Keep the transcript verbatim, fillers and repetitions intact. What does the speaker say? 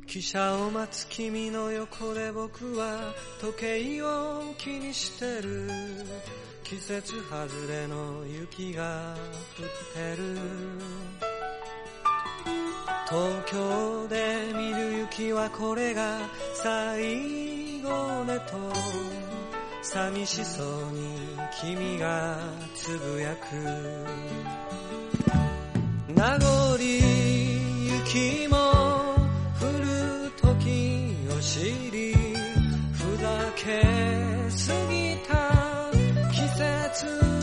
汽車を待つ君の横で僕は時計を気にしてる。季節外れの雪が降ってる。東京で見る雪はこれが最後ねと寂しそうに君がつぶやく。名残雪も降る時を知り、ふざけすぎた季節